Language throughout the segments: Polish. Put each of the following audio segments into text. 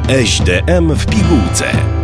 SDM w pigułce.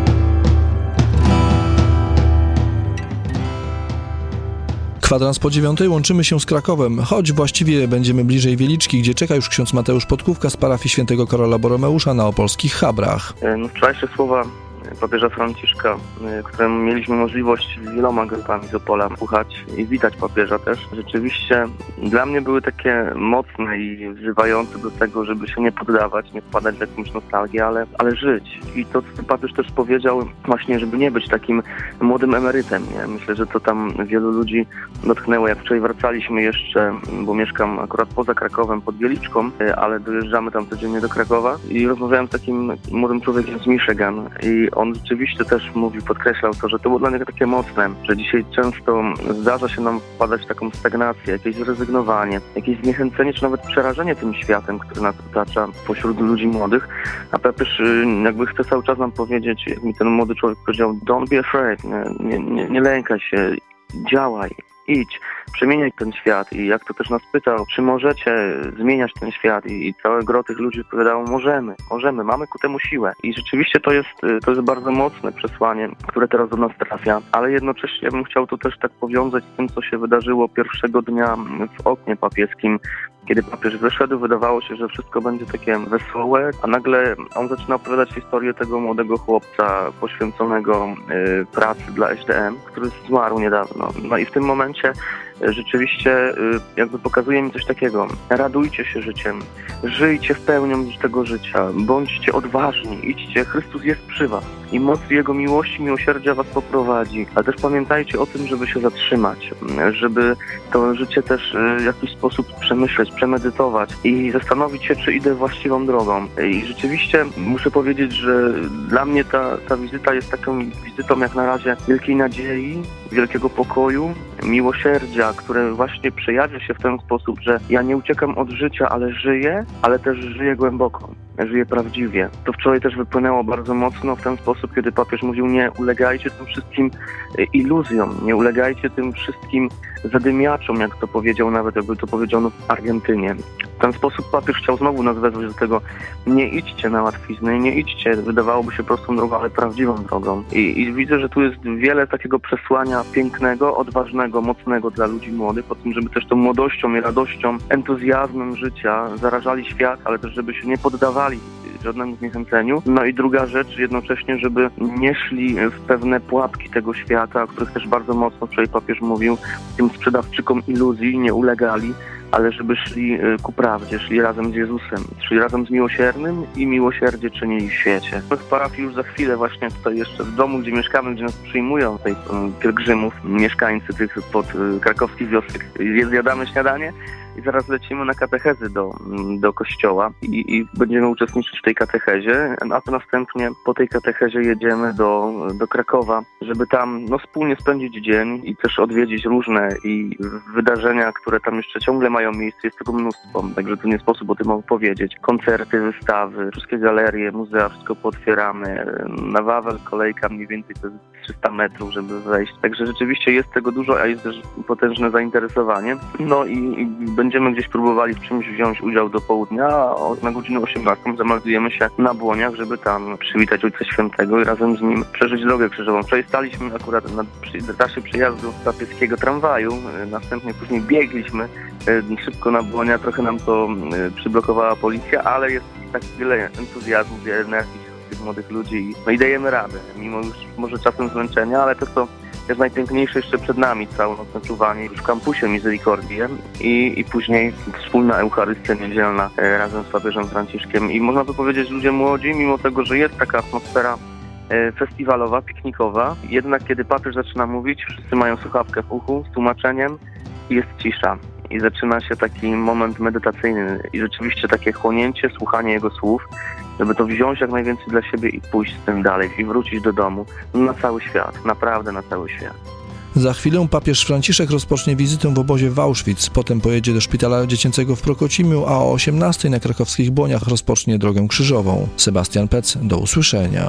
Kwadrans po 9 łączymy się z Krakowem, choć właściwie będziemy bliżej Wieliczki, gdzie czeka już ksiądz Mateusz Podkówka z parafii świętego Karola Boromeusza na opolskich Chabrach. Wczorajsze słowa papieża Franciszka, któremu mieliśmy możliwość wieloma grupami z Opola słuchać i witać papieża też, rzeczywiście dla mnie były takie mocne i wzywające do tego, żeby się nie poddawać, nie wpadać w jakąś nostalgię, ale żyć. I to, co papież też powiedział, właśnie, żeby nie być takim młodym emerytem. Nie? Myślę, że to tam wielu ludzi dotknęło. Jak wczoraj wracaliśmy jeszcze, bo mieszkam akurat poza Krakowem, pod Wieliczką, ale dojeżdżamy tam codziennie do Krakowa i rozmawiałem z takim młodym człowiekiem z Michigan i on rzeczywiście też mówił, podkreślał to, że to było dla niego takie mocne, że dzisiaj często zdarza się nam wpadać w taką stagnację, jakieś zrezygnowanie, jakieś zniechęcenie, czy nawet przerażenie tym światem, który nas otacza pośród ludzi młodych. A papież jakby chce cały czas nam powiedzieć, jak mi ten młody człowiek powiedział, don't be afraid, nie lękaj się, działaj. Idź, przemieniaj ten świat i jak to też nas pytał, czy możecie zmieniać ten świat i całe gro tych ludzi odpowiadało, możemy, mamy ku temu siłę. I rzeczywiście to jest bardzo mocne przesłanie, które teraz do nas trafia, ale jednocześnie ja bym chciał to też tak powiązać z tym, co się wydarzyło pierwszego dnia w oknie papieskim. Kiedy papież wyszedł, wydawało się, że wszystko będzie takie wesołe, a nagle on zaczyna opowiadać historię tego młodego chłopca poświęconego pracy dla SDM, który zmarł niedawno. No i w tym momencie rzeczywiście jakby pokazuje mi coś takiego. Radujcie się życiem, żyjcie w pełnią tego życia, bądźcie odważni, idźcie, Chrystus jest przy was i moc Jego miłości, miłosierdzia was poprowadzi. Ale też pamiętajcie o tym, żeby się zatrzymać, żeby to życie też w jakiś sposób przemyśleć, premedytować i zastanowić się, czy idę właściwą drogą. I rzeczywiście muszę powiedzieć, że dla mnie ta wizyta jest taką wizytą jak na razie wielkiej nadziei, wielkiego pokoju, miłosierdzia, które właśnie przejawia się w ten sposób, że ja nie uciekam od życia, ale żyję, ale też żyję głęboko, żyję prawdziwie. To wczoraj też wypłynęło bardzo mocno w ten sposób, kiedy papież mówił, nie ulegajcie tym wszystkim iluzjom, nie ulegajcie tym wszystkim zadymiaczom, jak to powiedział, nawet jakby to powiedziano w Argentynie. W ten sposób papież chciał znowu nas wezwać do tego, nie idźcie na łatwiznę, nie idźcie, wydawałoby się prostą drogą, ale prawdziwą drogą. I widzę, że tu jest wiele takiego przesłania pięknego, odważnego, mocnego dla ludzi młodych, o tym, żeby też tą młodością i radością, entuzjazmem życia zarażali świat, ale też żeby się nie poddawali żadnemu zniechęceniu. No i druga rzecz, jednocześnie, żeby nie szli w pewne pułapki tego świata, o których też bardzo mocno wczoraj papież mówił, tym sprzedawczykom iluzji nie ulegali, ale żeby szli ku prawdzie, szli razem z Jezusem, szli razem z miłosiernym i miłosierdzie czynili w świecie. W parafii już za chwilę właśnie tutaj jeszcze w domu, gdzie mieszkamy, gdzie nas przyjmują tutaj pielgrzymów, mieszkańcy tych pod krakowskich wiosek, zjadamy śniadanie i zaraz lecimy na katechezy do kościoła i będziemy uczestniczyć w tej katechezie, a następnie po tej katechezie jedziemy do Krakowa, żeby tam wspólnie spędzić dzień i też odwiedzić różne i wydarzenia, które tam jeszcze ciągle mają miejsce, jest tego mnóstwo, także tu nie sposób o tym opowiedzieć. Koncerty, wystawy, wszystkie galerie, muzea, wszystko pootwieramy. Na Wawel kolejka mniej więcej to jest 300 metrów, żeby wejść. Także rzeczywiście jest tego dużo, a jest też potężne zainteresowanie. No i będziemy gdzieś próbowali w czymś wziąć udział do południa, a na godzinę 18 zameldujemy się na Błoniach, żeby tam przywitać Ojca Świętego i razem z nim przeżyć drogę krzyżową. Wczoraj staliśmy akurat na trasie przejazdu papieskiego tramwaju, następnie później biegliśmy szybko na Błonia, trochę nam to przyblokowała policja, ale jest tak wiele entuzjazmu, wiele energii tych młodych ludzi i dajemy radę, mimo już może czasem zmęczenia, ale to co jest najpiękniejsze jeszcze przed nami, całonocne czuwanie w kampusie Misericordie i później wspólna Eucharystia niedzielna razem z papieżem Franciszkiem. I można by powiedzieć, że ludzie młodzi, mimo tego, że jest taka atmosfera festiwalowa, piknikowa, jednak kiedy papież zaczyna mówić, wszyscy mają słuchawkę w uchu z tłumaczeniem i jest cisza. I zaczyna się taki moment medytacyjny i rzeczywiście takie chłonięcie, słuchanie jego słów, żeby to wziąć jak najwięcej dla siebie i pójść z tym dalej i wrócić do domu na cały świat, naprawdę na cały świat. Za chwilę papież Franciszek rozpocznie wizytę w obozie w Auschwitz, potem pojedzie do szpitala dziecięcego w Prokocimiu, a o 18:00 na krakowskich Błoniach rozpocznie drogę krzyżową. Sebastian Pec, do usłyszenia.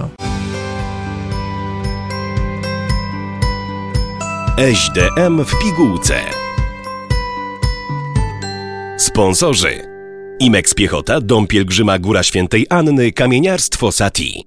SDM w pigułce. Sponsorzy Imex Piechota, Dom Pielgrzyma Góra Świętej Anny, Kamieniarstwo Sati.